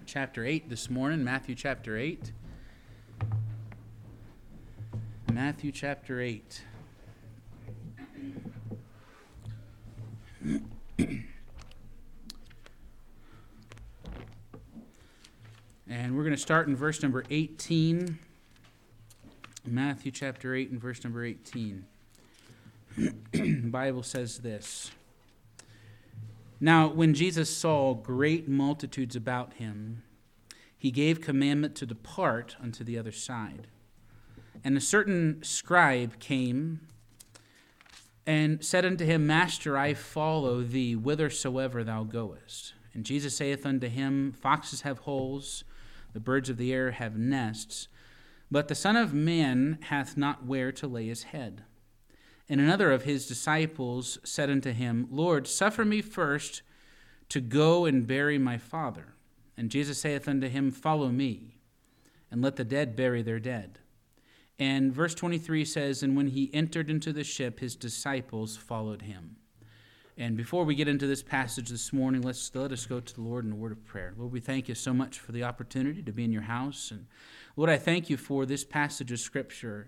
chapter 8 this morning, Matthew chapter 8. Matthew chapter 8. And we're going to start in verse number 18. Matthew chapter 8 and verse number 18. The Bible says this. Now, when Jesus saw great multitudes about him, he gave commandment to depart unto the other side. And a certain scribe came and said unto him, Master, I follow thee whithersoever thou goest. And Jesus saith unto him, Foxes have holes, the birds of the air have nests, but the Son of Man hath not where to lay his head. And another of his disciples said unto him, Lord, suffer me first to go and bury my father. And Jesus saith unto him, Follow me, and let the dead bury their dead. And verse 23 says, And when he entered into the ship, his disciples followed him. And before we get into this passage this morning, let us go to the Lord in a word of prayer. Lord, we thank you so much for the opportunity to be in your house. And Lord, I thank you for this passage of Scripture.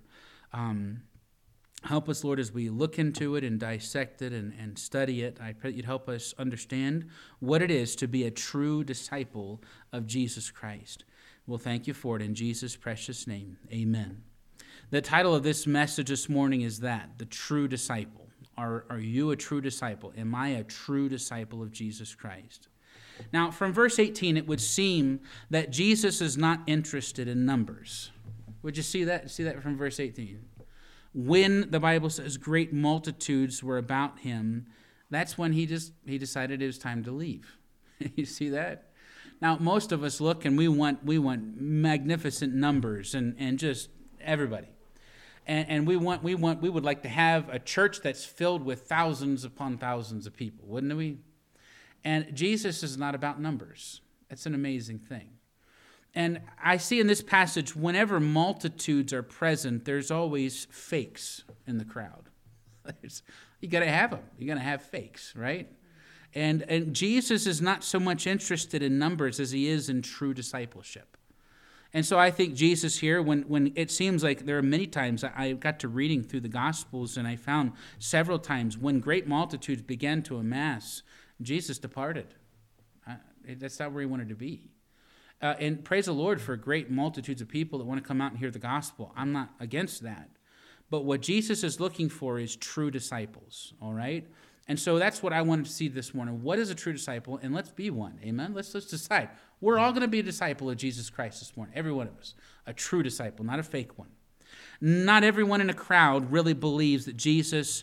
Help us, Lord, as we look into it and dissect it and study it. I pray that you'd help us understand what it is to be a true disciple of Jesus Christ. We'll thank you for it in Jesus' precious name. Amen. The title of this message this morning is that, the true disciple. Are you a true disciple? Am I a true disciple of Jesus Christ? Now, from verse 18, it would seem that Jesus is not interested in numbers. Would you see that? See that from verse 18? When the Bible says great multitudes were about him, that's when he decided it was time to leave. You see that? Now, most of us look and we want magnificent numbers and just everybody. And we would like to have a church that's filled with thousands upon thousands of people, wouldn't we? And Jesus is not about numbers. It's an amazing thing. And I see in this passage, whenever multitudes are present, there's always fakes in the crowd. You got to have them. You're going to have fakes, right? And Jesus is not so much interested in numbers as he is in true discipleship. And so I think Jesus here, when it seems like there are many times I got to reading through the Gospels, and I found several times when great multitudes began to amass, Jesus departed. That's not where he wanted to be. And praise the Lord for great multitudes of people that want to come out and hear the gospel. I'm not against that. But what Jesus is looking for is true disciples, all right? And so that's what I wanted to see this morning. What is a true disciple? And let's be one, amen? Let's decide. We're all going to be a disciple of Jesus Christ this morning, every one of us. A true disciple, not a fake one. Not everyone in a crowd really believes that Jesus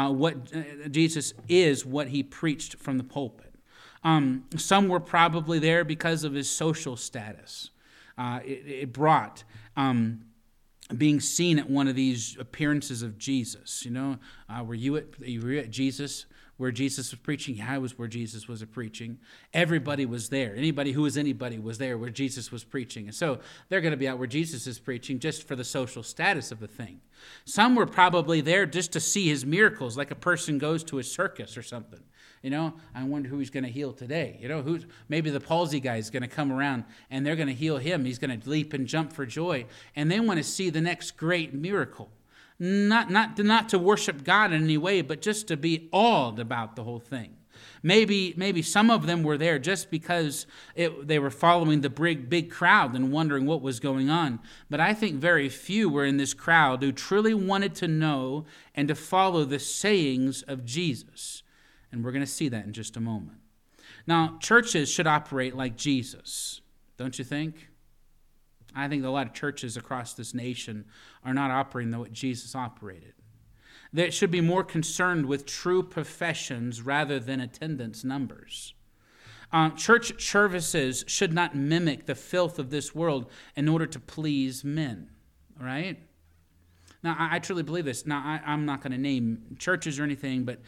is what he preached from the pulpit. Some were probably there because of his social status. It brought being seen at one of these appearances of Jesus. Were you at Jesus, where Jesus was preaching? Yeah, I was where Jesus was preaching. Everybody was there. Anybody who was anybody was there where Jesus was preaching. And so they're going to be out where Jesus is preaching just for the social status of the thing. Some were probably there just to see his miracles, like a person goes to a circus or something. I wonder who he's going to heal today. Maybe the palsy guy is going to come around and they're going to heal him. He's going to leap and jump for joy. And they want to see the next great miracle. Not to worship God in any way, but just to be awed about the whole thing. Maybe some of them were there just because they were following the big crowd and wondering what was going on. But I think very few were in this crowd who truly wanted to know and to follow the sayings of Jesus. And we're going to see that in just a moment. Now, churches should operate like Jesus, don't you think? I think a lot of churches across this nation are not operating the way Jesus operated. They should be more concerned with true professions rather than attendance numbers. Church services should not mimic the filth of this world in order to please men, all right? Now, I truly believe this. Now, I'm not going to name churches or anything, but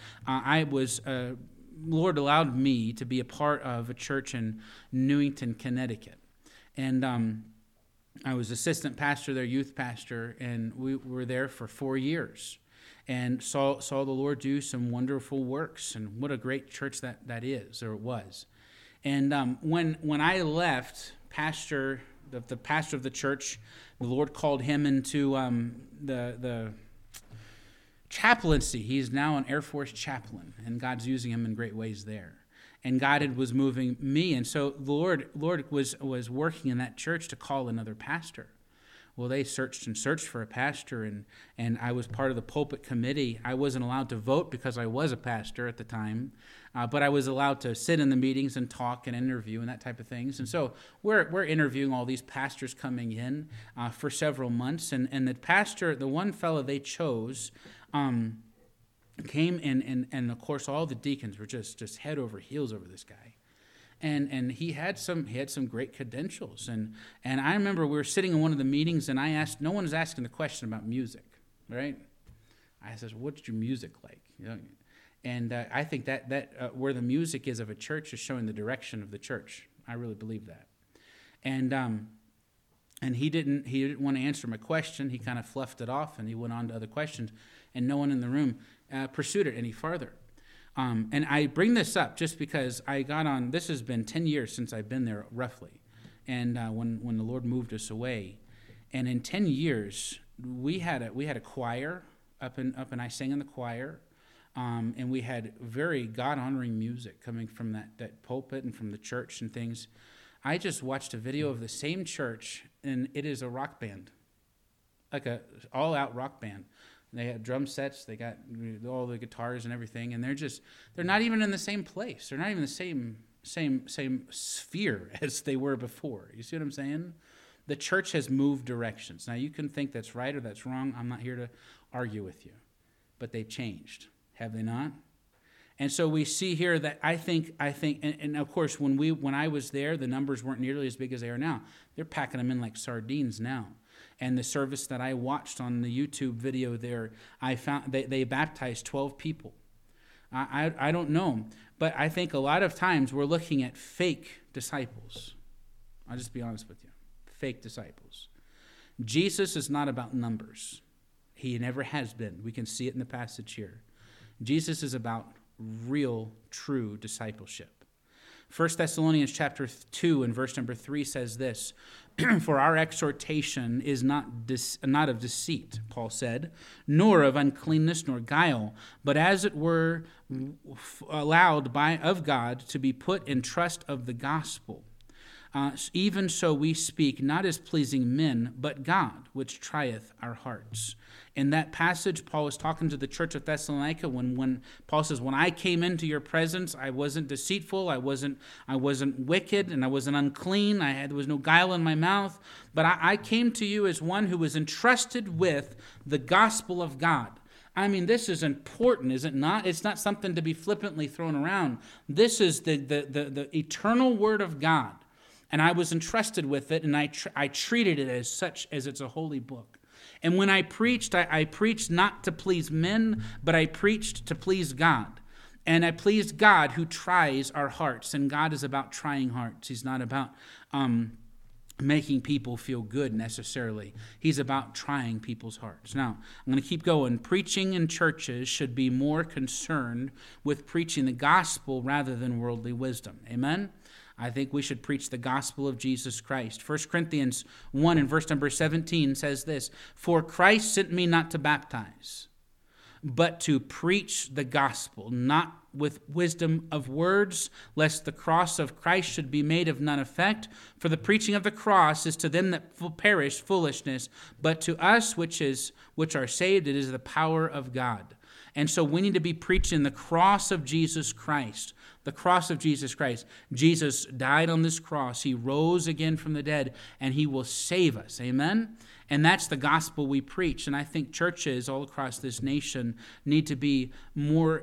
Lord allowed me to be a part of a church in Newington, Connecticut. And I was assistant pastor there, youth pastor, and we were there for 4 years and saw the Lord do some wonderful works. And what a great church that is, or it was. And when I left, the pastor of the church, the Lord called him into the chaplaincy. He's now an Air Force chaplain, and God's using him in great ways there. And God was moving me, and so the Lord was working in that church to call another pastor. Well, they searched and searched for a pastor, and I was part of the pulpit committee. I wasn't allowed to vote because I was a pastor at the time, but I was allowed to sit in the meetings and talk and interview and that type of things. And so we're interviewing all these pastors coming in for several months, and the pastor, the one fellow they chose, came in, and of course all the deacons were just head over heels over this guy. And he had some great credentials. And I remember we were sitting in one of the meetings, and no one was asking the question about music, right? I said, what's your music like? You know, and I think that where the music is of a church is showing the direction of the church. I really believe that. And he didn't want to answer my question. He kind of fluffed it off, and he went on to other questions, and no one in the room pursued it any farther. And I bring this up just because I got on, this has been 10 years since I've been there, roughly, and when the Lord moved us away. And in 10 years, we had a choir up, and I sang in the choir, and we had very God-honoring music coming from that pulpit and from the church and things. I just watched a video of the same church, and it is a rock band, like a all-out rock band. They had drum sets, they got all the guitars and everything, and they're not even in the same place. They're not even the same sphere as they were before. You see what I'm saying? The church has moved directions. Now, you can think that's right or that's wrong. I'm not here to argue with you. But they've changed, have they not? And so we see here that I think, and of course, when I was there, the numbers weren't nearly as big as they are now. They're packing them in like sardines now. And the service that I watched on the YouTube video there, I found they baptized 12 people. I don't know, but I think a lot of times we're looking at fake disciples. I'll just be honest with you. Fake disciples. Jesus is not about numbers. He never has been. We can see it in the passage here. Jesus is about real, true discipleship. 1 Thessalonians chapter 2 and verse number 3 says this, for our exhortation is not of deceit, Paul said, nor of uncleanness nor guile, but as it were allowed of God to be put in trust of the gospel. Even so we speak, not as pleasing men, but God, which trieth our hearts. In that passage, Paul was talking to the church of Thessalonica when Paul says, when I came into your presence, I wasn't deceitful, I wasn't wicked, and I wasn't unclean, there was no guile in my mouth, but I came to you as one who was entrusted with the gospel of God. I mean, this is important, is it not? It's not something to be flippantly thrown around. This is the eternal word of God. And I was entrusted with it, and I treated it as such, as it's a holy book. And when I preached, I preached not to please men, but I preached to please God. And I pleased God who tries our hearts. And God is about trying hearts. He's not about making people feel good necessarily. He's about trying people's hearts. Now, I'm going to keep going. Preaching in churches should be more concerned with preaching the gospel rather than worldly wisdom. Amen? I think we should preach the gospel of Jesus Christ. 1 Corinthians 1 and verse number 17 says this, for Christ sent me not to baptize, but to preach the gospel, not with wisdom of words, lest the cross of Christ should be made of none effect. For the preaching of the cross is to them that perish foolishness, but to us which are saved, it is the power of God. And so we need to be preaching the cross of Jesus Christ. The cross of Jesus Christ. Jesus died on this cross. He rose again from the dead, and he will save us. Amen? And that's the gospel we preach. And I think churches all across this nation need to be more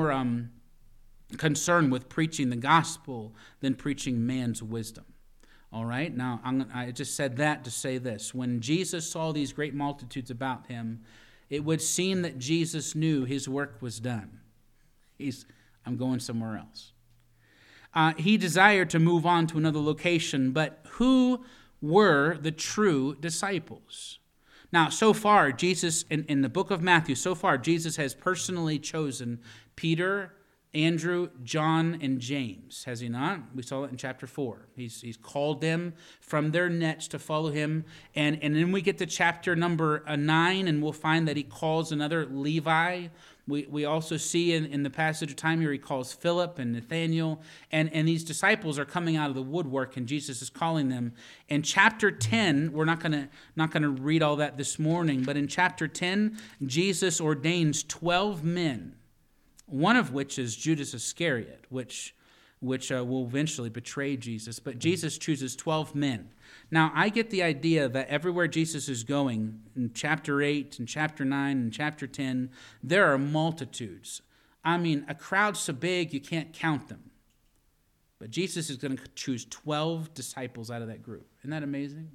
concerned with preaching the gospel than preaching man's wisdom. All right? Now, I just said that to say this. When Jesus saw these great multitudes about him, it would seem that Jesus knew his work was done. I'm going somewhere else. He desired to move on to another location, but who were the true disciples? Now, so far, Jesus, in the book of Matthew, so far, Jesus has personally chosen Peter, Andrew, John, and James, has he not? We saw it in chapter 4. He's called them from their nets to follow him. And then we get to chapter number 9, and we'll find that he calls another Levi. We also see in the passage of time here, he calls Philip and Nathaniel. And these disciples are coming out of the woodwork, and Jesus is calling them. In chapter 10, we're not gonna read all that this morning, but in chapter 10, Jesus ordains 12 men, one of which is Judas Iscariot, which will eventually betray Jesus. But Jesus chooses 12 men. Now, I get the idea that everywhere Jesus is going, in chapter 8, and chapter 9, and chapter 10, there are multitudes. I mean, a crowd so big you can't count them. But Jesus is going to choose 12 disciples out of that group. Isn't that amazing?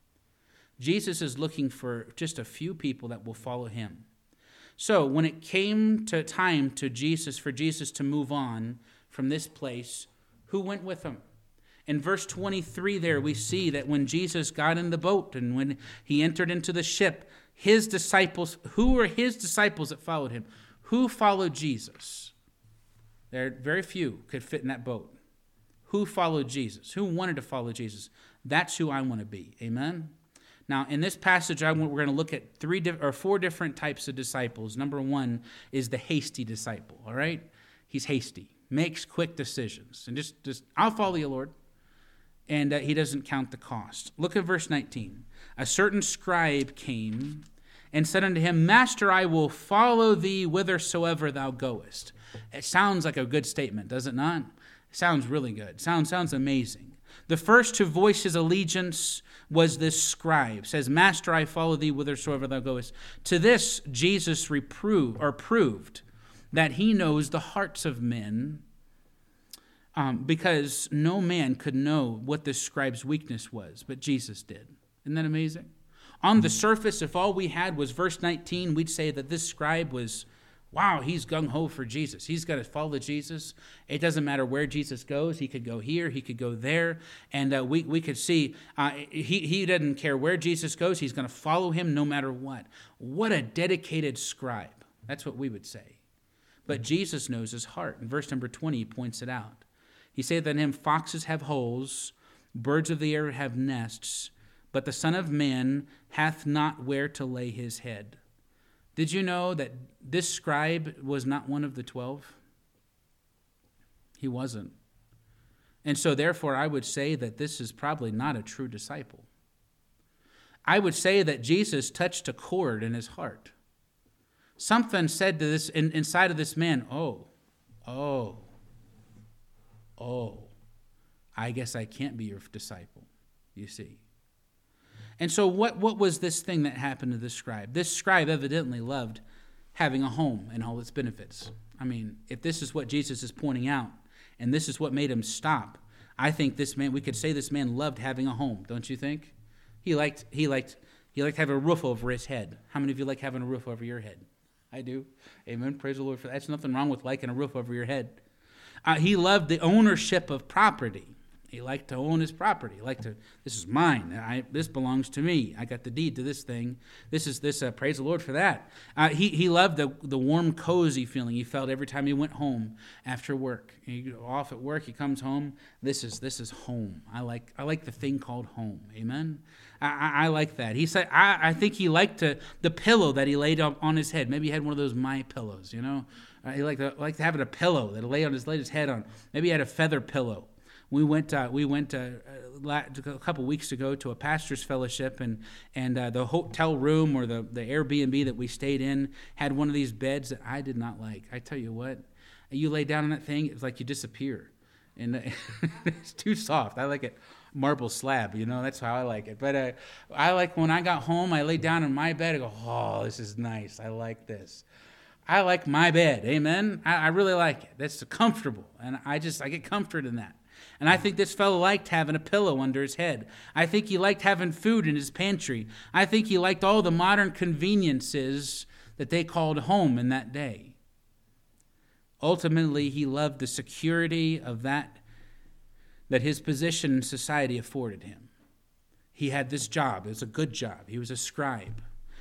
Jesus is looking for just a few people that will follow him. So when it came to time for Jesus to move on from this place, who went with him? In verse 23 there, we see that when Jesus got in the boat and when he entered into the ship, his disciples, who were his disciples that followed him? Who followed Jesus? There are very few could fit in that boat. Who followed Jesus? Who wanted to follow Jesus? That's who I want to be. Amen? Now, in this passage, we're going to look at 4 different types of disciples. Number 1 is the hasty disciple, all right? He's hasty, makes quick decisions, and just I'll follow you, Lord. And he doesn't count the cost. Look at verse 19. A certain scribe came and said unto him, Master, I will follow thee whithersoever thou goest. It sounds like a good statement, does it not? It sounds really good. Sounds amazing. The first to voice his allegiance was this scribe. Says, Master, I follow thee whithersoever thou goest. To this, Jesus proved that he knows the hearts of men, because no man could know what this scribe's weakness was, but Jesus did. Isn't that amazing? On the surface, if all we had was verse 19, we'd say that this scribe was, wow, he's gung-ho for Jesus. He's got to follow Jesus. It doesn't matter where Jesus goes. He could go here. He could go there. And we could see he doesn't care where Jesus goes. He's going to follow him no matter what. What a dedicated scribe. That's what we would say. But Jesus knows his heart. In verse number 20, he points it out. He said that in him foxes have holes, birds of the air have nests, but the Son of Man hath not where to lay his head. Did you know that this scribe was not one of the 12? He wasn't. And so therefore I would say that this is probably not a true disciple. I would say that Jesus touched a chord in his heart. Something said to this inside of this man, oh, I guess I can't be your disciple, you see. And so what was this thing that happened to this scribe? This scribe evidently loved having a home and all its benefits. I mean, if this is what Jesus is pointing out, and this is what made him stop, I think this man, we could say this man loved having a home, don't you think? He liked having a roof over his head. How many of you like having a roof over your head? I do. Amen. Praise the Lord for that. There's nothing wrong with liking a roof over your head. He loved the ownership of property. He liked to own his property. He liked to, this is mine. This belongs to me. I got the deed to this thing. Praise the Lord for that. He loved the warm, cozy feeling he felt every time he went home after work. He off at work, he comes home. This is home. I like the thing called home. Amen. I like that. He said, I think he liked the pillow that he laid on his head. Maybe he had one of those My Pillows, you know. He liked having a pillow that he laid his head on. Maybe he had a feather pillow. We went a couple weeks ago to a pastor's fellowship, and the hotel room or the Airbnb that we stayed in had one of these beds that I did not like. I tell you what, you lay down on that thing, it's like you disappear, and it's too soft. I like it marble slab, you know. That's how I like it. But I like when I got home, I laid down in my bed. I go, oh, this is nice. I like this. I like my bed. Amen. I really like it. That's comfortable, and I get comfort in that. And I think this fellow liked having a pillow under his head. I think he liked having food in his pantry. I think he liked all the modern conveniences that they called home in that day. Ultimately, he loved the security of that his position in society afforded him. He had this job. It was a good job. He was a scribe.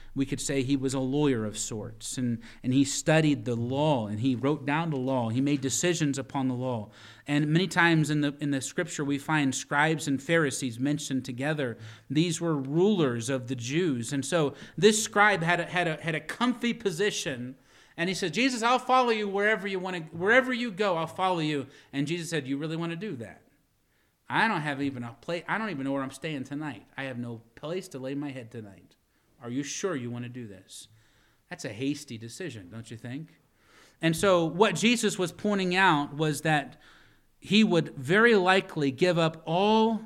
We could say he was a lawyer of sorts, and he studied the law, and he wrote down the law. He made decisions upon the law. And many times in the scripture we find scribes and Pharisees mentioned together. These were rulers of the Jews. And so this scribe had a comfy position, and he said, Jesus, I'll follow you wherever you go, I'll follow you. And Jesus said, you really want to do that? I don't have even a place. I don't even know where I'm staying tonight. I have no place to lay my head tonight. Are you sure you want to do this? That's a hasty decision, don't you think? And so what Jesus was pointing out was that he would very likely give up all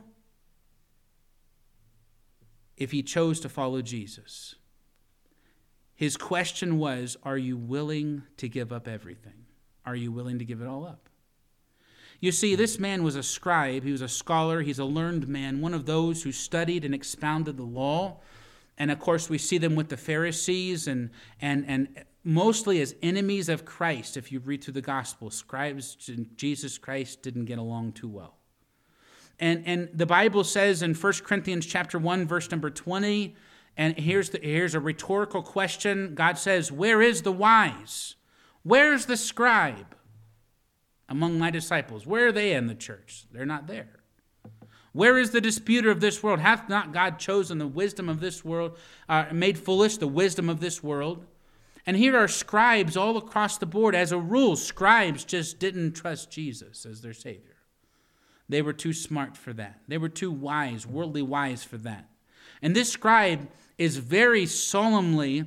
if he chose to follow Jesus. His question was, are you willing to give up everything? Are you willing to give it all up? You see, this man was a scribe. He was a scholar. He's a learned man, one of those who studied and expounded the law. And, of course, we see them with the Pharisees and mostly as enemies of Christ. If you read through the Gospel, scribes and Jesus Christ didn't get along too well. And the Bible says in 1 Corinthians chapter 1, verse number 20, and here's a rhetorical question. God says, where is the wise? Where's the scribe among my disciples? Where are they in the church? They're not there. Where is the disputer of this world? Hath not God chosen the wisdom of this world, made foolish the wisdom of this world? And here are scribes all across the board. As a rule, scribes just didn't trust Jesus as their Savior. They were too smart for that. They were too wise, worldly wise for that. And this scribe is very seldomly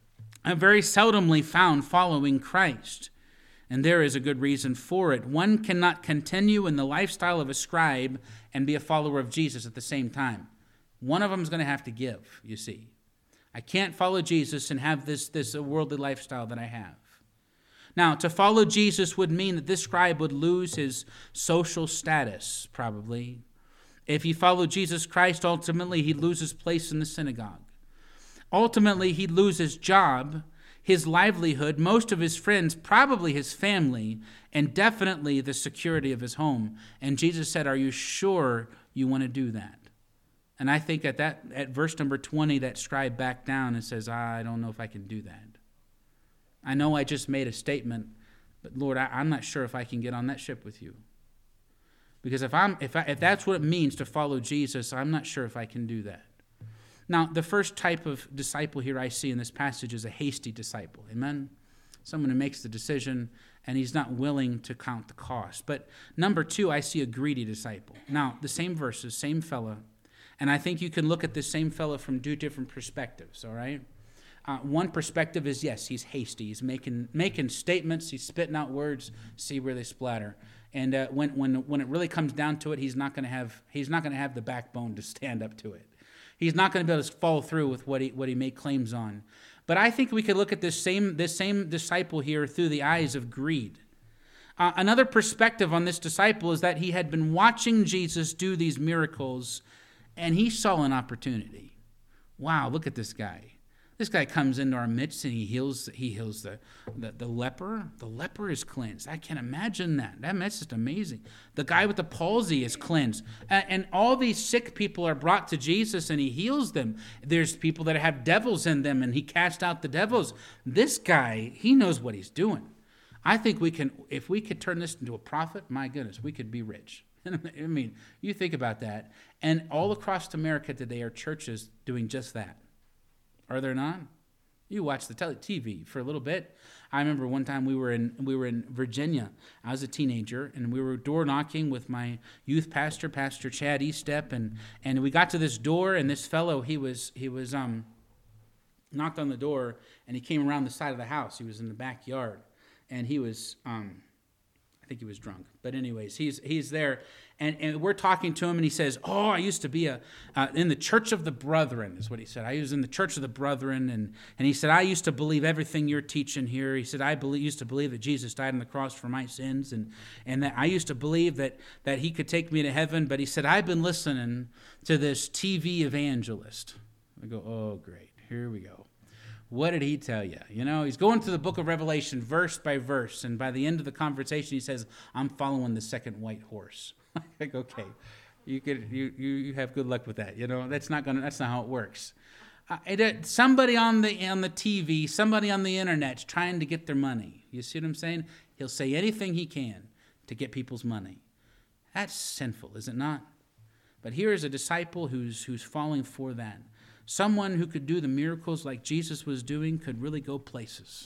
found following Christ. And there is a good reason for it. One cannot continue in the lifestyle of a scribe and be a follower of Jesus at the same time. One of them is going to have to give, you see. I can't follow Jesus and have this worldly lifestyle that I have. Now, to follow Jesus would mean that this scribe would lose his social status, probably. If he followed Jesus Christ, ultimately he'd lose his place in the synagogue. Ultimately, he'd lose his job, his livelihood, most of his friends, probably his family, and definitely the security of his home. And Jesus said, are you sure you want to do that? And I think at verse number 20, that scribe backed down and says, I don't know if I can do that. I know I just made a statement, but Lord, I'm not sure if I can get on that ship with you. Because if that's what it means to follow Jesus, I'm not sure if I can do that. Now, the first type of disciple here I see in this passage is a hasty disciple. Amen? Someone who makes the decision and he's not willing to count the cost. But number two, I see a greedy disciple. Now, the same verses, same fella. And I think you can look at the same fella from two different perspectives, all right? One perspective is, yes, he's hasty. He's making statements. He's spitting out words, see where they splatter. And when it really comes down to it, he's not going to have the backbone to stand up to it. He's not going to be able to follow through with what he made claims on. But I think we could look at this same disciple here through the eyes of greed. Another perspective on this disciple is that he had been watching Jesus do these miracles, and he saw an opportunity. Wow, look at this guy. This guy comes into our midst and he heals the leper. The leper is cleansed. I can't imagine that. That's just amazing. The guy with the palsy is cleansed. And all these sick people are brought to Jesus and he heals them. There's people that have devils in them and he casts out the devils. This guy, he knows what he's doing. I think if we could turn this into a profit, my goodness, we could be rich. I mean, you think about that. And all across America today are churches doing just that. Are there not? You watch the TV for a little bit. I remember one time we were in Virginia. I was a teenager, and we were door knocking with my youth pastor, Pastor Chad Eastep, and we got to this door, and this fellow he was knocked on the door, and he came around the side of the house. He was in the backyard, and he was I think he was drunk. But anyways, he's there, and we're talking to him, and he says, oh, I used to be in the Church of the Brethren, is what he said. I was in the Church of the Brethren, and he said, I used to believe everything you're teaching here. He said, used to believe that Jesus died on the cross for my sins, and that I used to believe that he could take me to heaven, but he said, I've been listening to this TV evangelist. I go, oh, great, here we go. What did he tell you? You know, he's going through the book of Revelation verse by verse, and by the end of the conversation, he says, I'm following the second white horse. Like, okay, you have good luck with that. You know, that's not how it works. Somebody on the TV, somebody on the internet trying to get their money. You see what I'm saying? He'll say anything he can to get people's money. That's sinful, is it not? But here is a disciple who's falling for that. Someone who could do the miracles like Jesus was doing could really go places.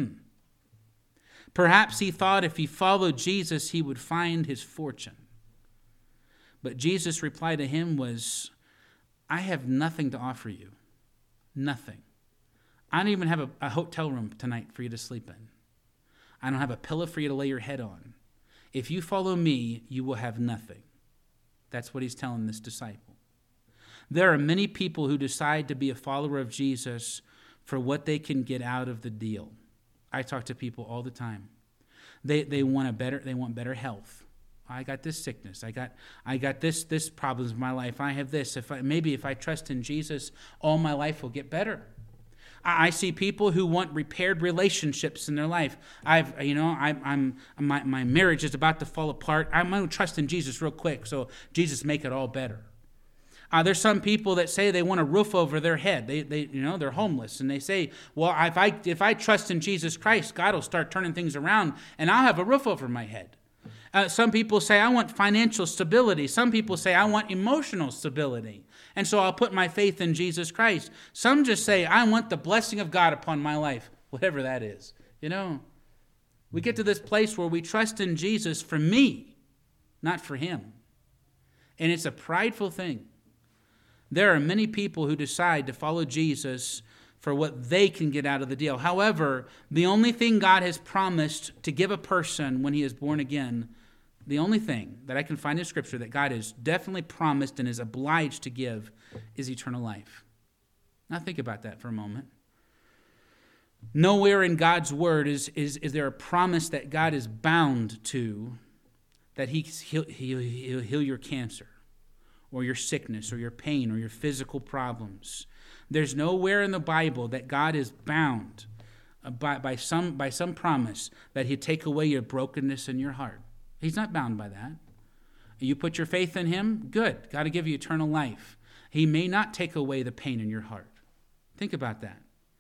Perhaps he thought if he followed Jesus, he would find his fortune. But Jesus' reply to him was, I have nothing to offer you. Nothing. I don't even have a hotel room tonight for you to sleep in. I don't have a pillow for you to lay your head on. If you follow me, you will have nothing. That's what he's telling this disciple. There are many people who decide to be a follower of Jesus for what they can get out of the deal. I talk to people all the time. They want better health. I got this sickness. I got this problems in my life. I have this. If I trust in Jesus, all my life will get better. I see people who want repaired relationships in their life. My marriage is about to fall apart. I'm going to trust in Jesus real quick, so Jesus make it all better. There's some people that say they want a roof over their head. They're homeless, and they say, well, if I trust in Jesus Christ, God will start turning things around, and I'll have a roof over my head. Some people say, I want financial stability. Some people say, I want emotional stability. And so I'll put my faith in Jesus Christ. Some just say, I want the blessing of God upon my life, whatever that is. We get to this place where we trust in Jesus for me, not for him. And it's a prideful thing. There are many people who decide to follow Jesus for what they can get out of the deal. However, the only thing God has promised to give a person when he is born again, the only thing that I can find in Scripture that God has definitely promised and is obliged to give is eternal life. Now think about that for a moment. Nowhere in God's Word is there a promise that God is bound to that he'll heal your cancer or your sickness or your pain or your physical problems. There's nowhere in the Bible that God is bound by some promise that he'd take away your brokenness in your heart. He's not bound by that. You put your faith in him, good. God will give you eternal life. He may not take away the pain in your heart. Think about that.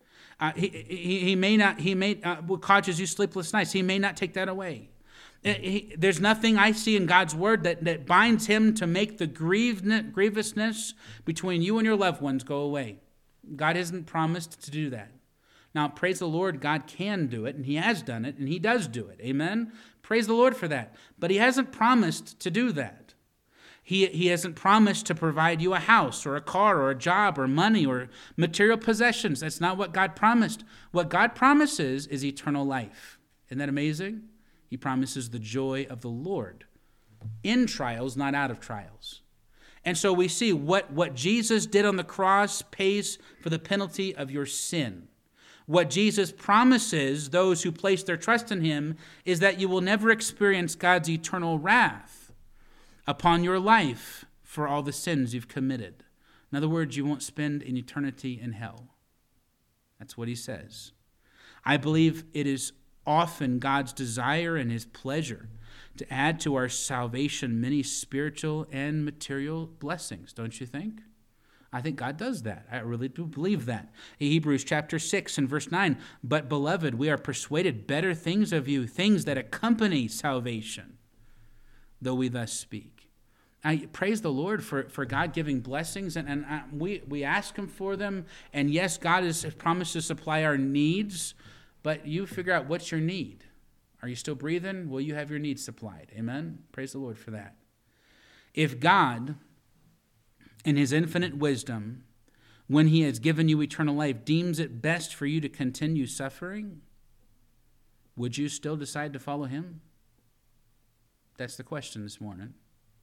He may what causes you sleepless nights. He may not take that away. There's nothing I see in God's word that binds him to make the grievousness between you and your loved ones go away. God hasn't promised to do that. Now, praise the Lord, God can do it, and he has done it, and he does do it. Amen? Praise the Lord for that. But he hasn't promised to do that. He hasn't promised to provide you a house or a car or a job or money or material possessions. That's not what God promised. What God promises is eternal life. Isn't that amazing? He promises the joy of the Lord in trials, not out of trials. And so we see what Jesus did on the cross pays for the penalty of your sin. What Jesus promises those who place their trust in him is that you will never experience God's eternal wrath upon your life for all the sins you've committed. In other words, you won't spend an eternity in hell. That's what he says. I believe it is often God's desire and his pleasure to add to our salvation many spiritual and material blessings, don't you think? I think God does that. I really do believe that. Hebrews chapter 6 and verse 9, but beloved, we are persuaded better things of you, things that accompany salvation, though we thus speak. I praise the Lord for God giving blessings, and we ask him for them. And yes, God has promised to supply our needs, but you figure out what's your need. Are you still breathing? Will you have your needs supplied? Amen? Praise the Lord for that. If God, in his infinite wisdom, when he has given you eternal life, deems it best for you to continue suffering, would you still decide to follow him? That's the question this morning.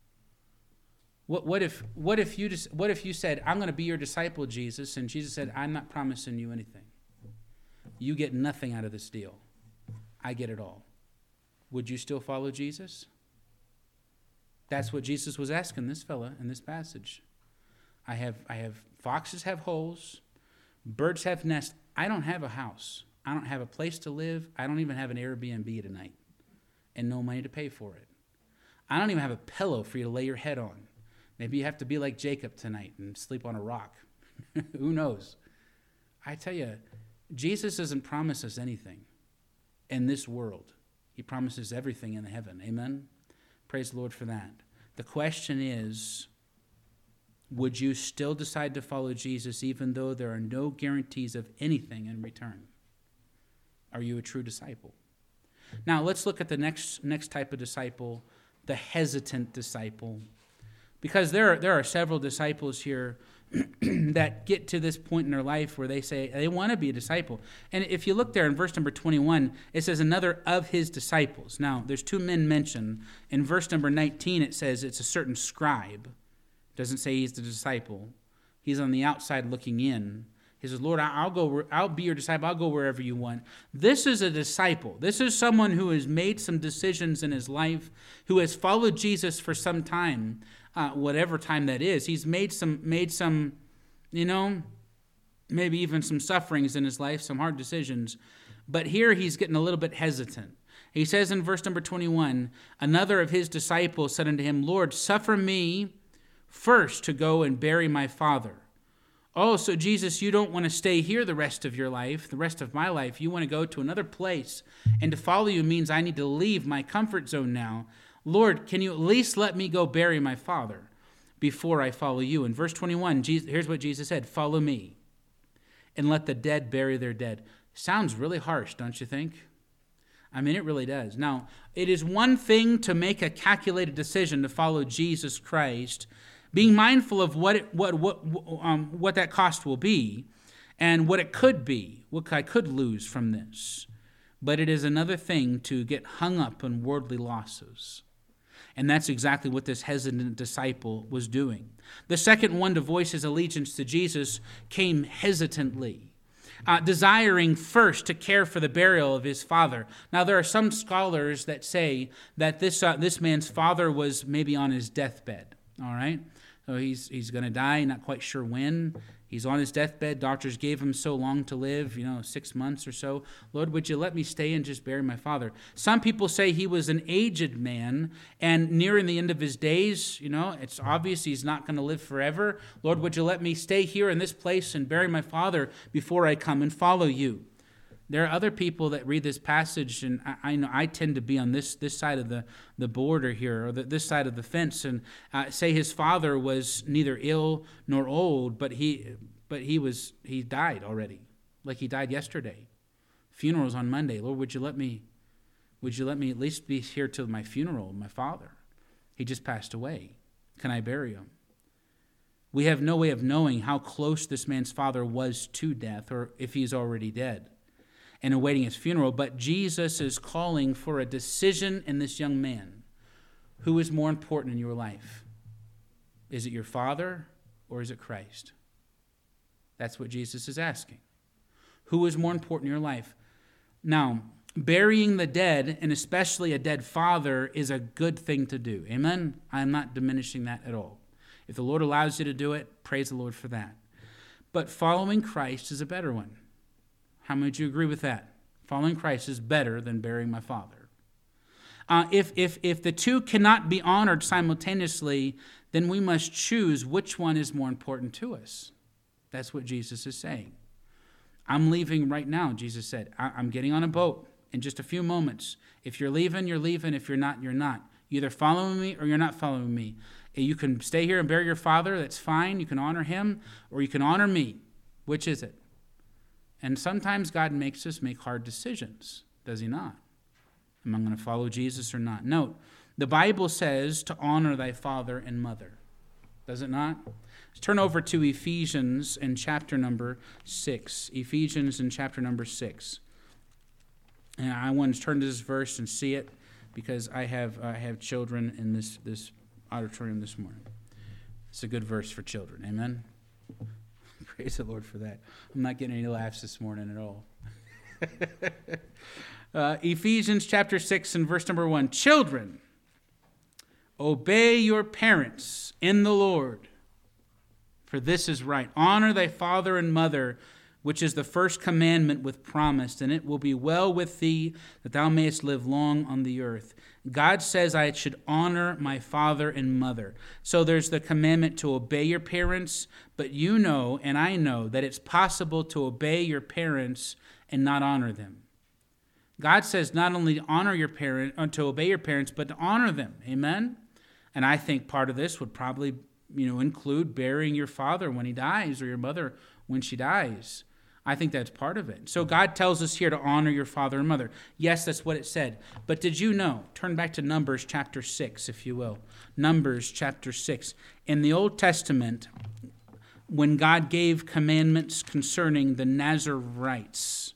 What if you said, I'm going to be your disciple, Jesus, and Jesus said, I'm not promising you anything. You get nothing out of this deal. I get it all. Would you still follow Jesus? That's what Jesus was asking this fella in this passage. I have foxes have holes, birds have nests. I don't have a house. I don't have a place to live. I don't even have an Airbnb tonight and no money to pay for it. I don't even have a pillow for you to lay your head on. Maybe you have to be like Jacob tonight and sleep on a rock. Who knows? I tell you, Jesus doesn't promise us anything in this world. He promises everything in heaven. Amen? Praise the Lord for that. The question is, would you still decide to follow Jesus even though there are no guarantees of anything in return? Are you a true disciple? Now, let's look at the next type of disciple, the hesitant disciple. Because there are several disciples here that get to this point in their life where they say they want to be a disciple. And if you look there in verse number 21, it says another of his disciples. Now, there's two men mentioned. In verse number 19, it says it's a certain scribe. It doesn't say he's the disciple. He's on the outside looking in. He says, Lord, I'll be your disciple. I'll go wherever you want. This is a disciple. This is someone who has made some decisions in his life, who has followed Jesus for some time, whatever time that is. He's made some, maybe even some sufferings in his life, some hard decisions. But here he's getting a little bit hesitant. He says in verse number 21, another of his disciples said unto him, Lord, suffer me first to go and bury my father. Oh, so Jesus, you don't want to stay here the rest of your life, the rest of my life. You want to go to another place. And to follow you means I need to leave my comfort zone now. Lord, can you at least let me go bury my father before I follow you? In verse 21, here's what Jesus said, follow me and let the dead bury their dead. Sounds really harsh, don't you think? I mean, it really does. Now, it is one thing to make a calculated decision to follow Jesus Christ, being mindful of what that cost will be and what it could be, what I could lose from this. But it is another thing to get hung up on worldly losses. And that's exactly what this hesitant disciple was doing. The second one to voice his allegiance to Jesus came hesitantly, desiring first to care for the burial of his father. Now, there are some scholars that say that this man's father was maybe on his deathbed, all right? So he's going to die, not quite sure when. He's on his deathbed. Doctors gave him so long to live, 6 months or so. Lord, would you let me stay and just bury my father? Some people say he was an aged man, and nearing the end of his days, it's obvious he's not going to live forever. Lord, would you let me stay here in this place and bury my father before I come and follow you? There are other people that read this passage, and I know I tend to be on this side of the border here, or this side of the fence, and say his father was neither ill nor old, but he died already, like he died yesterday. Funeral's on Monday. Lord, would you let me at least be here till my funeral, my father? He just passed away. Can I bury him? We have no way of knowing how close this man's father was to death, or if he's already dead and awaiting his funeral, but Jesus is calling for a decision in this young man. Who is more important in your life? Is it your father or is it Christ? That's what Jesus is asking. Who is more important in your life? Now, burying the dead, and especially a dead father, is a good thing to do. Amen? I'm not diminishing that at all. If the Lord allows you to do it, praise the Lord for that. But following Christ is a better one. How many of you agree with that? Following Christ is better than burying my father. If the two cannot be honored simultaneously, then we must choose which one is more important to us. That's what Jesus is saying. I'm leaving right now, Jesus said. I'm getting on a boat in just a few moments. If you're leaving, you're leaving. If you're not, you're not. You're either following me or you're not following me. You can stay here and bury your father. That's fine. You can honor him, or you can honor me. Which is it? And sometimes God makes us make hard decisions, does he not? Am I going to follow Jesus or not? Note, the Bible says to honor thy father and mother. Does it not? Let's turn over to Ephesians in chapter number 6. Ephesians in chapter number 6. And I want to turn to this verse and see it because I have children in this auditorium this morning. It's a good verse for children. Amen? Praise the Lord for that. I'm not getting any laughs this morning at all. Ephesians chapter 6 and verse number 1. Children, obey your parents in the Lord, for this is right. Honor thy father and mother, which is the first commandment with promise, and it will be well with thee, that thou mayest live long on the earth. God says I should honor my father and mother. So there's the commandment to obey your parents, but you know and I know that it's possible to obey your parents and not honor them. God says not only to honor your parent, to obey your parents, but to honor them. Amen? And I think part of this would probably, include burying your father when he dies or your mother when she dies. I think that's part of it. So God tells us here to honor your father and mother. Yes, that's what it said. But did you know? Turn back to Numbers chapter 6, if you will. Numbers chapter 6. In the Old Testament, when God gave commandments concerning the Nazarites,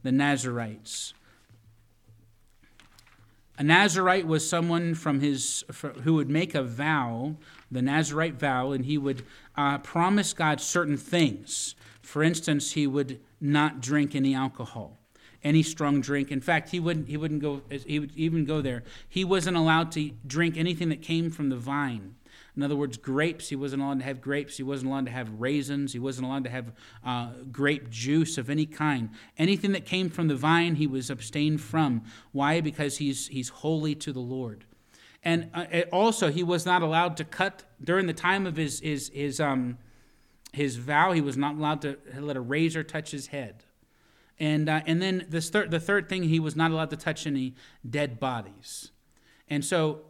a Nazarite was someone who would make a vow, the Nazarite vow, and he would promise God certain things. For instance, he would not drink any alcohol, any strong drink. In fact, he would even go there. He wasn't allowed to drink anything that came from the vine. In other words, grapes. He wasn't allowed to have grapes. He wasn't allowed to have raisins. He wasn't allowed to have grape juice of any kind. Anything that came from the vine, he was abstained from. Why? Because he's holy to the Lord. And also, he was not allowed to cut during the time of his vow. He was not allowed to let a razor touch his head. And then the third thing, he was not allowed to touch any dead bodies. And so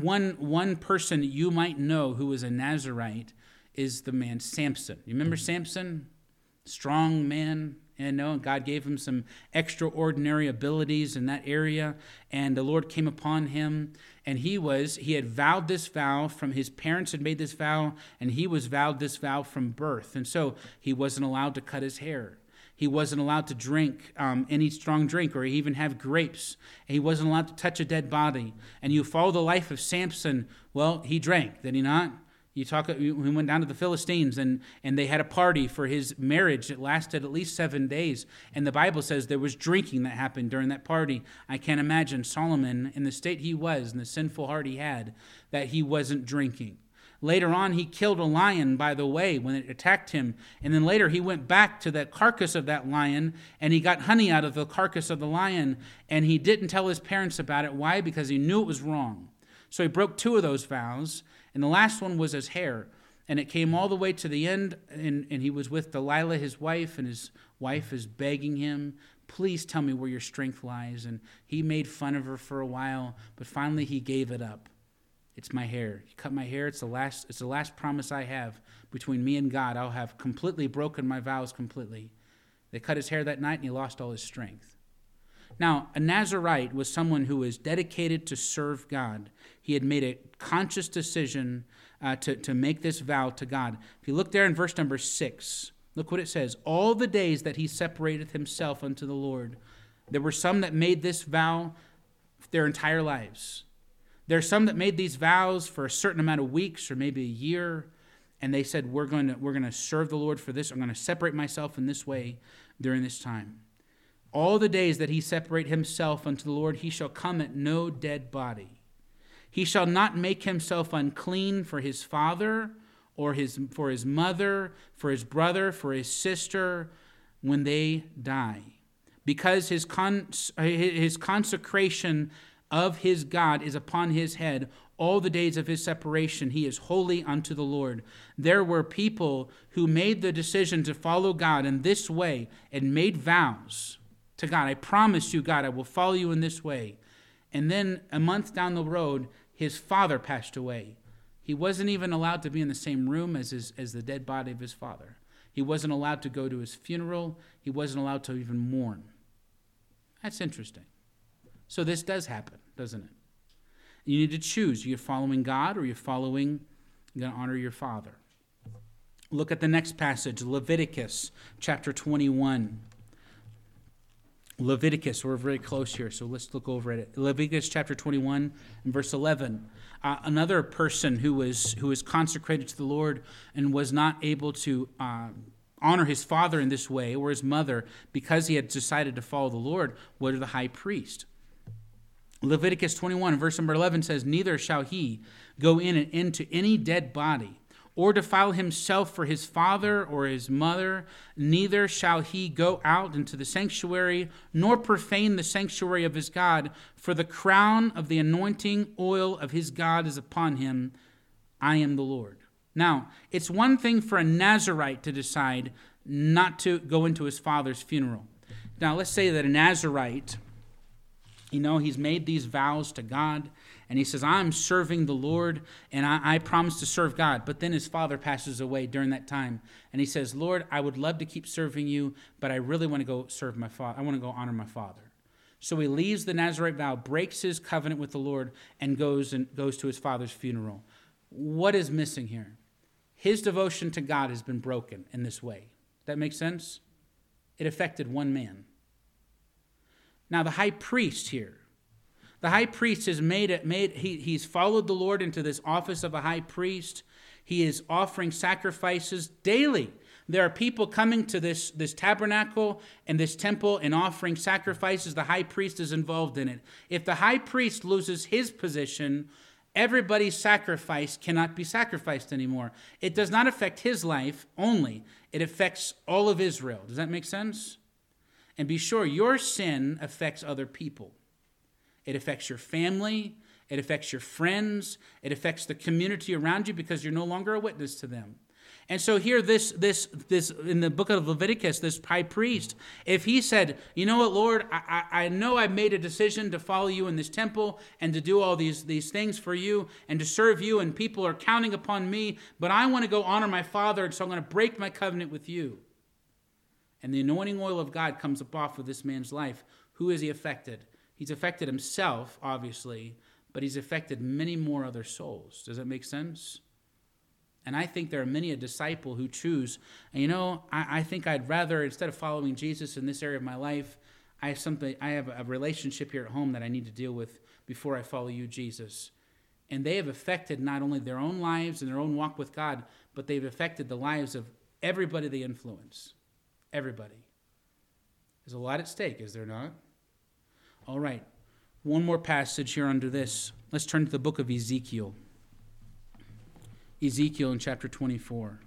one person you might know who was a Nazarite is the man Samson. You remember Samson? Strong man. And God gave him some extraordinary abilities in that area, and the Lord came upon him, and he had vowed this vow from his parents had made this vow, and he was vowed this vow from birth. And so he wasn't allowed to cut his hair. He wasn't allowed to drink any strong drink or even have grapes. He wasn't allowed to touch a dead body. And you follow the life of Samson, well, he drank, did he not? He went down to the Philistines, and they had a party for his marriage that lasted at least 7 days. And the Bible says there was drinking that happened during that party. I can't imagine Solomon, in the state he was and the sinful heart he had, that he wasn't drinking. Later on, he killed a lion by the way when it attacked him. And then later he went back to the carcass of that lion, and he got honey out of the carcass of the lion, and he didn't tell his parents about it. Why? Because he knew it was wrong. So he broke 2 of those vows, and the last one was his hair. And it came all the way to the end, and he was with Delilah, his wife, and his wife is begging him, please tell me where your strength lies. And he made fun of her for a while, but finally he gave it up. It's my hair. You cut my hair. It's the last promise I have between me and God. I'll have completely broken my vows completely. They cut his hair that night, and he lost all his strength. Now, a Nazarite was someone who was dedicated to serve God. He had made a conscious decision to make this vow to God. If you look there in verse number 6, look what it says. All the days that he separated himself unto the Lord. There were some that made this vow their entire lives. There are some that made these vows for a certain amount of weeks or maybe a year, and they said, we're going to serve the Lord for this. I'm going to separate myself in this way during this time. All the days that he separate himself unto the Lord, he shall come at no dead body. He shall not make himself unclean for his father or for his mother, for his brother, for his sister when they die. Because his consecration of his God is upon his head. All the days of his separation, he is holy unto the Lord. There were people who made the decision to follow God in this way and made vows to God. I promise you, God, I will follow you in this way. And then a month down the road, his father passed away. He wasn't even allowed to be in the same room as the dead body of his father. He wasn't allowed to go to his funeral. He wasn't allowed to even mourn. That's interesting. So this does happen, doesn't it? You need to choose. You're following God or you're going to honor your father. Look at the next passage, Leviticus chapter 21. Leviticus, we're very close here, so let's look over at it. Leviticus chapter 21 and verse 11. Another person who was consecrated to the Lord and was not able to honor his father in this way or his mother because he had decided to follow the Lord was the high priest. Leviticus 21 verse number 11 says, neither shall he go in and into any dead body or defile himself for his father or his mother, neither shall he go out into the sanctuary, nor profane the sanctuary of his God, for the crown of the anointing oil of his God is upon him. I am the Lord. Now, it's one thing for a Nazirite to decide not to go into his father's funeral. Now, let's say that a Nazirite, he's made these vows to God, and he says, I'm serving the Lord, and I promise to serve God. But then his father passes away during that time, and he says, Lord, I would love to keep serving you, but I really want to go serve my father. I want to go honor my father. So he leaves the Nazirite vow, breaks his covenant with the Lord, and goes to his father's funeral. What is missing here? His devotion to God has been broken in this way. That makes sense? It affected one man. Now the high priest here, the high priest has he's followed the Lord into this office of a high priest. He is offering sacrifices daily. There are people coming to this tabernacle and this temple and offering sacrifices. The high priest is involved in it. If the high priest loses his position, everybody's sacrifice cannot be sacrificed anymore. It does not affect his life only. It affects all of Israel. Does that make sense? And be sure, your sin affects other people. It affects your family. It affects your friends. It affects the community around you because you're no longer a witness to them. And so here, this in the book of Leviticus, this high priest, if he said, you know what, Lord, I know I've made a decision to follow you in this temple and to do all these things for you and to serve you, and people are counting upon me, but I want to go honor my father, and so I'm going to break my covenant with you. And the anointing oil of God comes up off of this man's life. Who is he affected? He's affected himself, obviously, but he's affected many more other souls. Does that make sense? And I think there are many a disciple who choose, I think I'd rather, instead of following Jesus in this area of my life, I have a relationship here at home that I need to deal with before I follow you, Jesus. And they have affected not only their own lives and their own walk with God, but they've affected the lives of everybody they influence. Everybody. There's a lot at stake, is there not? All right. One more passage here under this. Let's turn to the book of Ezekiel. Ezekiel in chapter 24.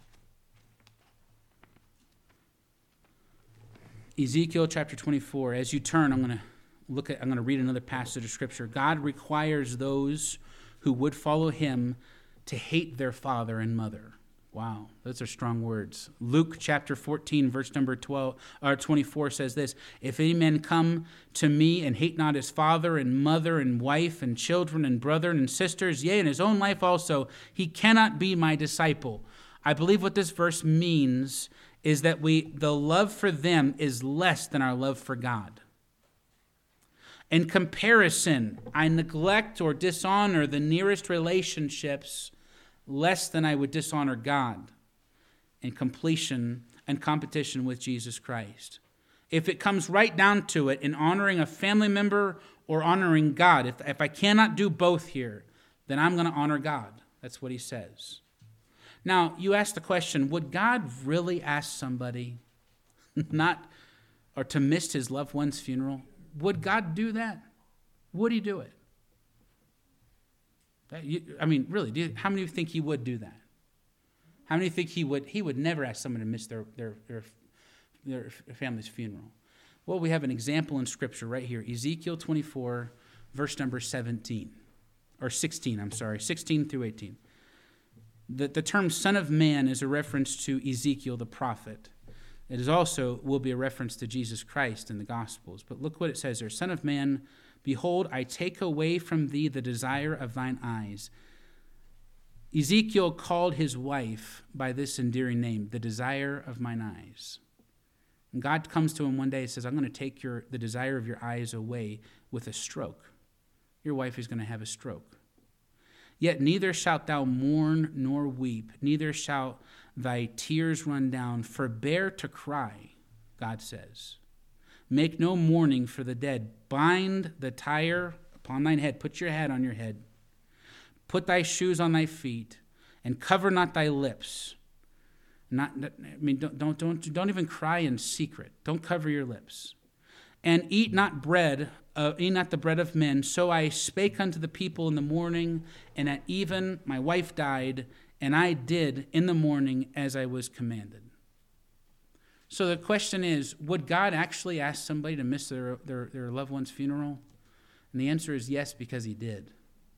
Ezekiel chapter 24. As you turn, I'm going to read another passage of Scripture. God requires those who would follow him to hate their father and mother. Wow, those are strong words. Luke chapter 14, verse number 24 says this, if any man come to me and hate not his father and mother and wife and children and brethren and sisters, yea, and his own life also, he cannot be my disciple. I believe what this verse means is that the love for them is less than our love for God. In comparison, I neglect or dishonor the nearest relationships less than I would dishonor God in completion and competition with Jesus Christ. If it comes right down to it, in honoring a family member or honoring God, if I cannot do both here, then I'm going to honor God. That's what he says. Now, you ask the question, would God really ask somebody to miss his loved one's funeral? Would God do that? Would he do it? Really, how many think he would do that? How many think he would never ask someone to miss their family's funeral? Well, we have an example in Scripture right here. Ezekiel 24, verse number 16 through 18. The term Son of Man is a reference to Ezekiel the prophet. It is also will be a reference to Jesus Christ in the Gospels. But look what it says there. Son of man, behold, I take away from thee the desire of thine eyes. Ezekiel called his wife by this endearing name, the desire of mine eyes. And God comes to him one day and says, I'm going to take the desire of your eyes away with a stroke. Your wife is going to have a stroke. Yet neither shalt thou mourn nor weep, neither shall thy tears run down. Forbear to cry, God says. Make no mourning for the dead. Bind the tire upon thine head. Put your hat on your head. Put thy shoes on thy feet, and cover not thy lips. Don't even cry in secret. Don't cover your lips. And eat not the bread of men. So I spake unto the people in the morning, and at even my wife died, and I did in the morning as I was commanded. So the question is, would God actually ask somebody to miss their loved one's funeral? And the answer is yes, because he did.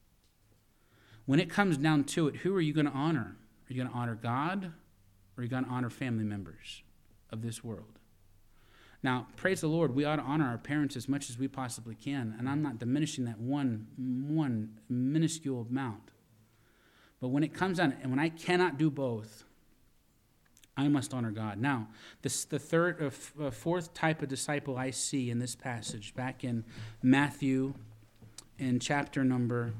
When it comes down to it, who are you going to honor? Are you going to honor God, or are you going to honor family members of this world? Now, praise the Lord, we ought to honor our parents as much as we possibly can, and I'm not diminishing that one minuscule amount. But when it comes down, and when I cannot do both, I must honor God. Now, the fourth type of disciple I see in this passage, back in Matthew, in chapter number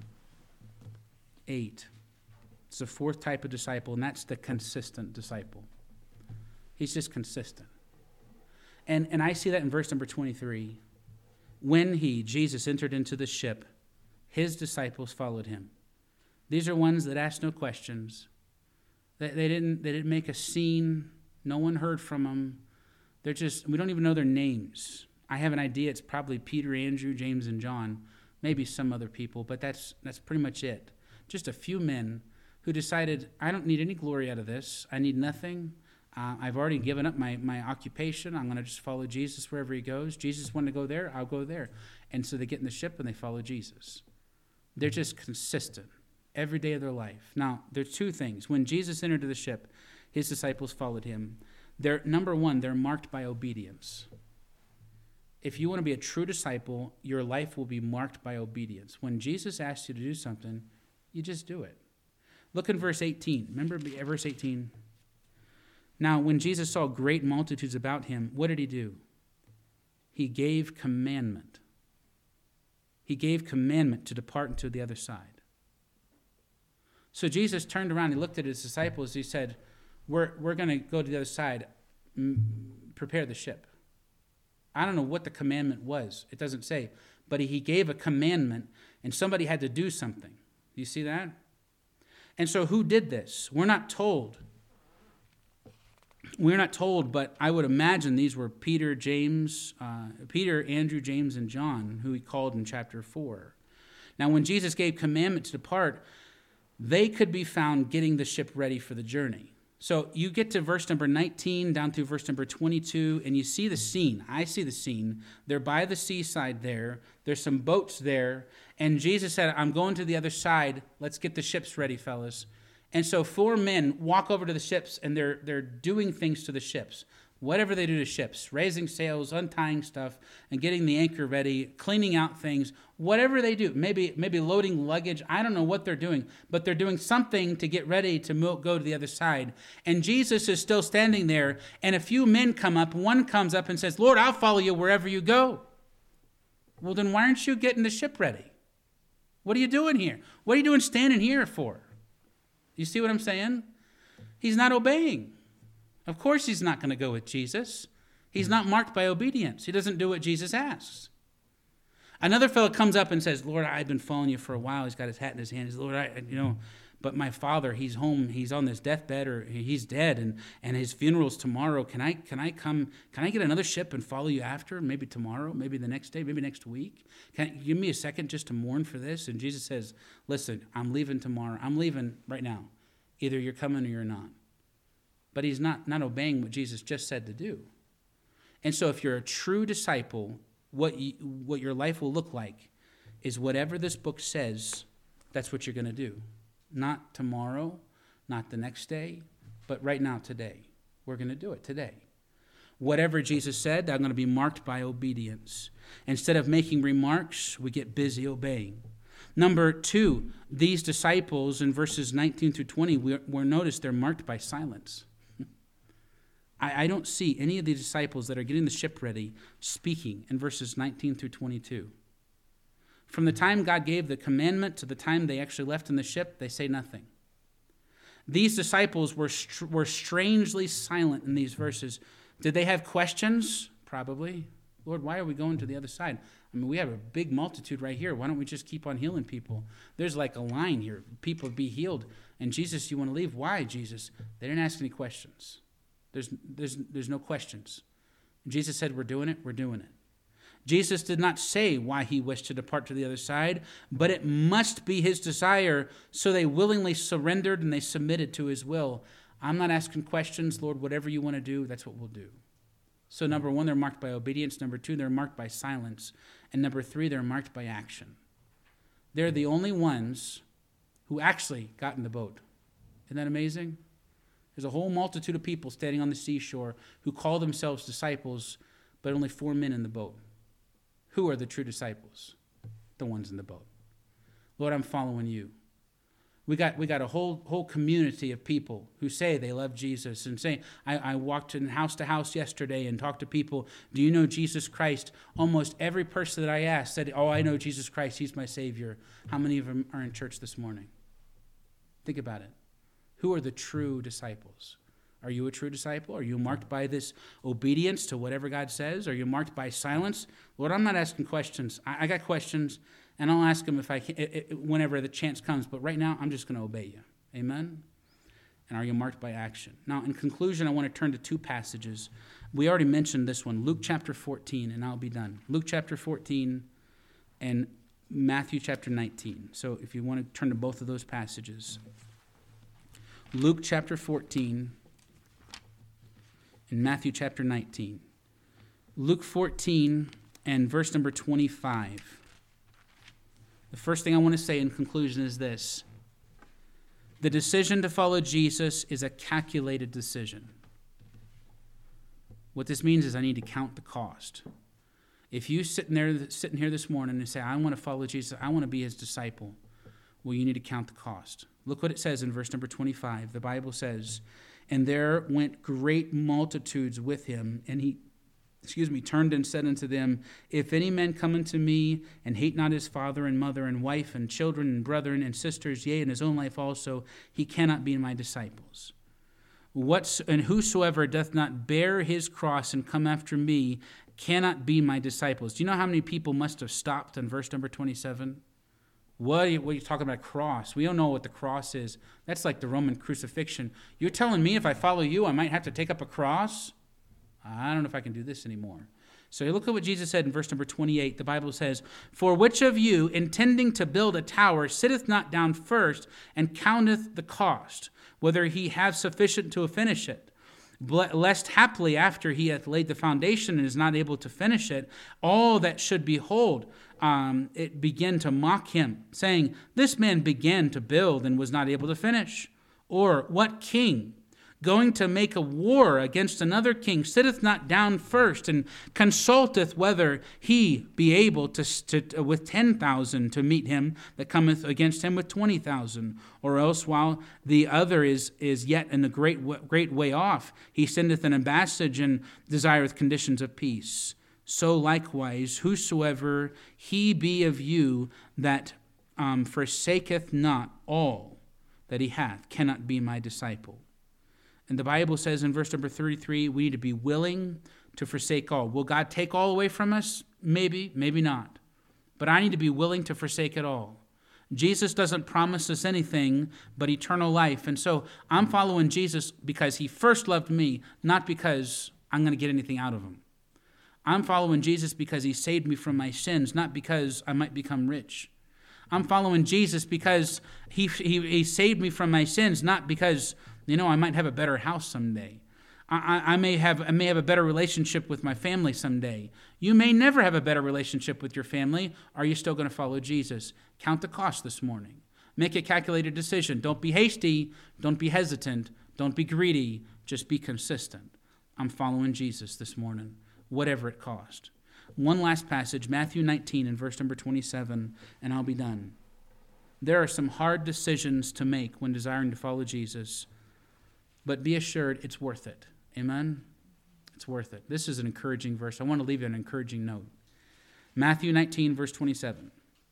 8. It's the fourth type of disciple, and that's the consistent disciple. He's just consistent. And I see that in verse number 23. When he, Jesus, entered into the ship, his disciples followed him. These are ones that asked no questions. They didn't make a scene. No one heard from them. We don't even know their names. I have an idea it's probably Peter, Andrew, James, and John, maybe some other people, but that's pretty much it. Just a few men who decided, I don't need any glory out of this. I need nothing. I've already given up my occupation. I'm going to just follow Jesus wherever he goes. Jesus wanted to go there, I'll go there. And so they get in the ship and they follow Jesus. They're just consistent every day of their life. Now, there's two things. When Jesus entered the ship, his disciples followed him. Number one, they're marked by obedience. If you want to be a true disciple, your life will be marked by obedience. When Jesus asks you to do something, you just do it. Look in verse 18. Remember verse 18? Now, when Jesus saw great multitudes about him, what did he do? He gave commandment. He gave commandment to depart into the other side. So Jesus turned around, he looked at his disciples, he said, we're going to go to the other side, prepare the ship. I don't know what the commandment was. It doesn't say. But he gave a commandment, and somebody had to do something. Do you see that? And so who did this? We're not told. We're not told, but I would imagine these were Peter, Andrew, James, and John, who he called in chapter 4. Now, when Jesus gave commandment to depart, they could be found getting the ship ready for the journey. So you get to verse number 19 down through verse number 22, and you see the scene. I see the scene. They're by the seaside there. There's some boats there. And Jesus said, I'm going to the other side. Let's get the ships ready, fellas. And so 4 men walk over to the ships, and they're doing things to the ships. Whatever they do to ships, raising sails, untying stuff, and getting the anchor ready, cleaning out things, whatever they do, maybe loading luggage, I don't know what they're doing, but they're doing something to get ready to go to the other side. And Jesus is still standing there, and a few men come up. One comes up and says, Lord, I'll follow you wherever you go. Well, then why aren't you getting the ship ready? What are you doing here? What are you doing standing here for? You see what I'm saying? He's not obeying. Of course he's not going to go with Jesus. He's not marked by obedience. He doesn't do what Jesus asks. Another fellow comes up and says, Lord, I've been following you for a while. He's got his hat in his hand. He's, Lord, but my father, he's home. He's on this deathbed, or he's dead, and his funeral's tomorrow. Can I get another ship and follow you after? Maybe tomorrow, maybe the next day, maybe next week. Can you give me a second just to mourn for this? And Jesus says, listen, I'm leaving tomorrow. I'm leaving right now. Either you're coming or you're not. But he's not obeying what Jesus just said to do. And so if you're a true disciple, what your life will look like is whatever this book says, that's what you're going to do. Not tomorrow, not the next day, but right now, today. We're going to do it today. Whatever Jesus said, I'm going to be marked by obedience. Instead of making remarks, we get busy obeying. Number 2, these disciples in verses 19 through 20, we're noticed they're marked by silence. I don't see any of the disciples that are getting the ship ready speaking in verses 19 through 22. From the time God gave the commandment to the time they actually left in the ship, they say nothing. These disciples were strangely silent in these verses. Did they have questions? Probably. Lord, why are we going to the other side? I mean, we have a big multitude right here. Why don't we just keep on healing people? There's like a line here. People be healed. And Jesus, you want to leave? Why, Jesus? They didn't ask any questions. There's no questions. Jesus said, we're doing it. Jesus did not say why he wished to depart to the other side, but it must be his desire, so they willingly surrendered and they submitted to his will. I'm not asking questions, Lord, whatever you want to do, that's what we'll do. So number one, they're marked by obedience. Number two, they're marked by silence. And number three, they're marked by action. They're the only ones who actually got in the boat. Isn't that amazing? There's a whole multitude of people standing on the seashore who call themselves disciples, but only 4 men in the boat. Who are the true disciples? The ones in the boat. Lord, I'm following you. We got a whole community of people who say they love Jesus and say, I walked in house to house yesterday and talked to people, do you know Jesus Christ? Almost every person that I asked said, oh, I know Jesus Christ, he's my Savior. How many of them are in church this morning? Think about it. Who are the true disciples? Are you a true disciple? Are you marked by this obedience to whatever God says? Are you marked by silence? Lord, I'm not asking questions. I got questions, and I'll ask them if I can, whenever the chance comes. But right now, I'm just going to obey you. Amen? And are you marked by action? Now, in conclusion, I want to turn to 2 passages. We already mentioned this one, Luke chapter 14, and I'll be done. Luke chapter 14 and Matthew chapter 19. So if you want to turn to both of those passages. Luke chapter 14 and Matthew chapter 19. Luke 14 and verse number 25. The first thing I want to say in conclusion is this. The decision to follow Jesus is a calculated decision. What this means is I need to count the cost. If you sitting here this morning and say, I want to follow Jesus, I want to be his disciple, well, you need to count the cost. Look what it says in verse number 25. The Bible says, and there went great multitudes with him, and he turned and said unto them, if any man come unto me and hate not his father and mother and wife and children and brethren and sisters, yea, and his own life also, he cannot be my disciples. And whosoever doth not bear his cross and come after me cannot be my disciples. Do you know how many people must have stopped in verse number 27? What are you talking about, cross? We don't know what the cross is. That's like the Roman crucifixion. You're telling me if I follow you, I might have to take up a cross? I don't know if I can do this anymore. So look at what Jesus said in verse number 28. The Bible says, for which of you, intending to build a tower, sitteth not down first and counteth the cost, whether he have sufficient to finish it? Lest haply after he hath laid the foundation and is not able to finish it, all that should behold it begin to mock him, saying, this man began to build and was not able to finish. Or what king, going to make a war against another king, sitteth not down first and consulteth whether he be able to with 10,000 to meet him that cometh against him with 20,000? Or else, while the other is yet in a great way off, he sendeth an ambassage and desireth conditions of peace. So likewise, whosoever he be of you that forsaketh not all that he hath cannot be my disciple. And the Bible says in verse number 33, we need to be willing to forsake all. Will God take all away from us? Maybe, maybe not. But I need to be willing to forsake it all. Jesus doesn't promise us anything but eternal life. And so I'm following Jesus because he first loved me, not because I'm going to get anything out of him. I'm following Jesus because he saved me from my sins, not because I might become rich. I'm following Jesus because he saved me from my sins, not because, I might have a better house someday. I may have a better relationship with my family someday. You may never have a better relationship with your family. Are you still going to follow Jesus? Count the cost this morning. Make a calculated decision. Don't be hasty. Don't be hesitant. Don't be greedy. Just be consistent. I'm following Jesus this morning, whatever it cost. One last passage, Matthew 19 and verse number 27, and I'll be done. There are some hard decisions to make when desiring to follow Jesus, but be assured it's worth it. Amen? It's worth it. This is an encouraging verse. I want to leave you an encouraging note. Matthew 19, verse 27.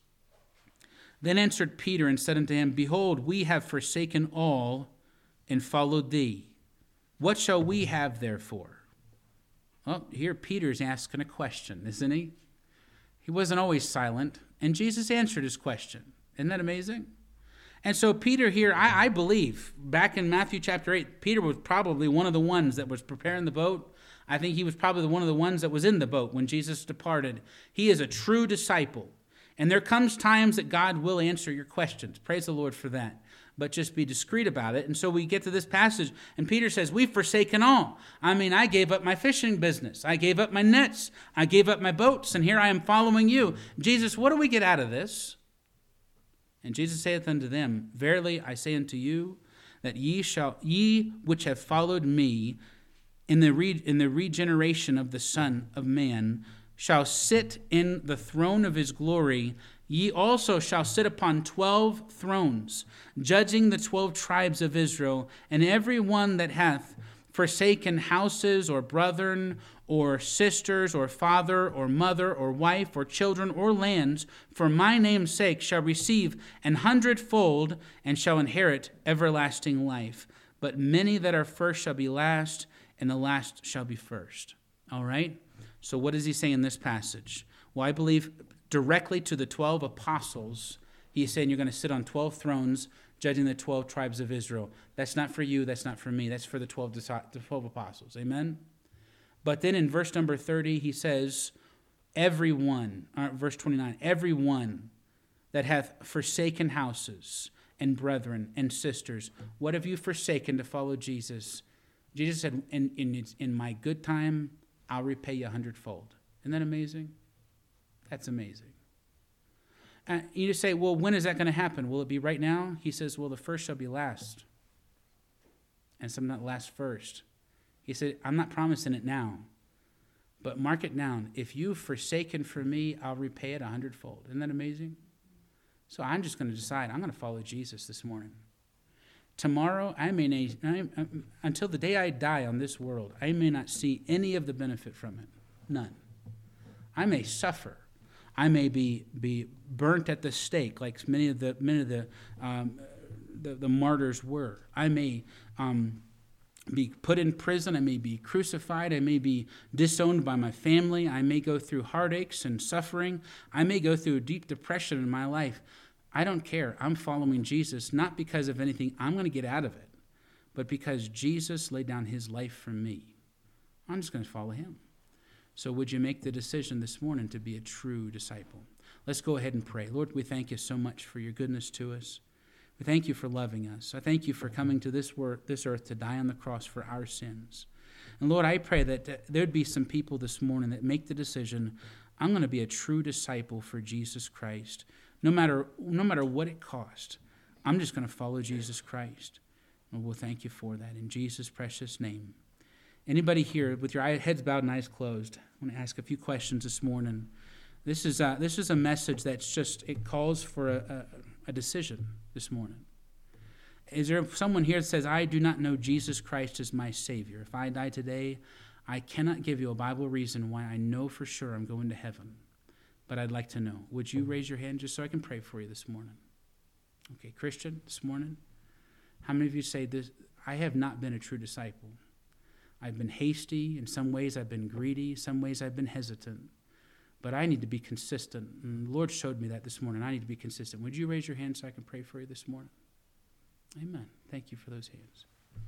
Then answered Peter and said unto him, behold, we have forsaken all and followed thee. What shall we have therefore? Well, here Peter's asking a question, isn't he? He wasn't always silent, and Jesus answered his question. Isn't that amazing? And so Peter here, I believe, back in Matthew chapter 8, Peter was probably one of the ones that was preparing the boat. I think he was probably one of the ones that was in the boat when Jesus departed. He is a true disciple. And there comes times that God will answer your questions. Praise the Lord for that. But just be discreet about it. And so we get to this passage, and Peter says, we've forsaken all. I mean, I gave up my fishing business. I gave up my nets. I gave up my boats, and here I am following you. Jesus, what do we get out of this? And Jesus saith unto them, verily I say unto you, that ye which have followed me in the regeneration of the Son of Man shall sit in the throne of his glory. Ye also shall sit upon 12 thrones, judging the 12 tribes of Israel, and every one that hath forsaken houses, or brethren, or sisters, or father, or mother, or wife, or children, or lands, for my name's sake, shall receive 100-fold, and shall inherit everlasting life. But many that are first shall be last, and the last shall be first. All right? So what does he say in this passage? Well, I believe directly to the 12 apostles, he's saying you're going to sit on 12 thrones, judging the 12 tribes of Israel. That's not for you. That's not for me. That's for the 12 apostles. Amen? But then in verse number 30, he says, verse 29, everyone that hath forsaken houses and brethren and sisters, what have you forsaken to follow Jesus? Jesus said, in my good time, I'll repay you 100-fold. Isn't that amazing? That's amazing. You just say, well, when is that going to happen? Will it be right now? He says, well, the first shall be last, and some not last first. He said, I'm not promising it now, but mark it down. If you've forsaken for me, I'll repay it 100-fold. Isn't that amazing? So I'm just going to decide I'm going to follow Jesus this morning. Tomorrow, until the day I die on this world, I may not see any of the benefit from it. None. I may suffer. I may be burnt at the stake, like many of the martyrs were. I may be put in prison. I may be crucified. I may be disowned by my family. I may go through heartaches and suffering. I may go through a deep depression in my life. I don't care. I'm following Jesus, not because of anything I'm going to get out of it, but because Jesus laid down his life for me. I'm just going to follow him. So would you make the decision this morning to be a true disciple? Let's go ahead and pray. Lord, we thank you so much for your goodness to us. We thank you for loving us. I thank you for coming to this earth to die on the cross for our sins. And Lord, I pray that there'd be some people this morning that make the decision, I'm going to be a true disciple for Jesus Christ. No matter what it costs, I'm just going to follow Jesus Christ. And we'll thank you for that in Jesus' precious name. Anybody here with your heads bowed and eyes closed, I want to ask a few questions this morning. This is a message that's it calls for a decision this morning. Is there someone here that says, I do not know Jesus Christ as my Savior? If I die today, I cannot give you a Bible reason why I know for sure I'm going to heaven. But I'd like to know. Would you raise your hand just so I can pray for you this morning? Okay, Christian, this morning, how many of you say this? I have not been a true disciple. I've been hasty. In some ways, I've been greedy. Some ways, I've been hesitant. But I need to be consistent. And the Lord showed me that this morning. I need to be consistent. Would you raise your hand so I can pray for you this morning? Amen. Thank you for those hands.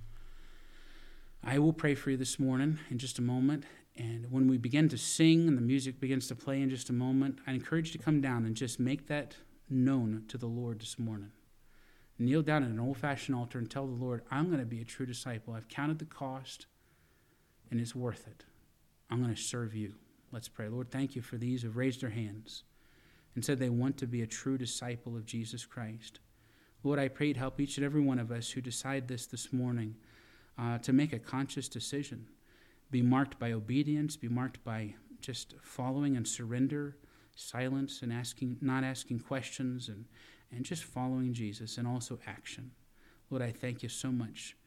I will pray for you this morning in just a moment. And when we begin to sing and the music begins to play in just a moment, I encourage you to come down and just make that known to the Lord this morning. Kneel down at an old-fashioned altar and tell the Lord, I'm going to be a true disciple. I've counted the cost, and it's worth it. I'm going to serve you. Let's pray. Lord, thank you for these who have raised their hands and said they want to be a true disciple of Jesus Christ. Lord, I pray you'd help each and every one of us who decide this morning to make a conscious decision. Be marked by obedience, be marked by just following and surrender, silence and not asking questions, and just following Jesus, and also action. Lord, I thank you so much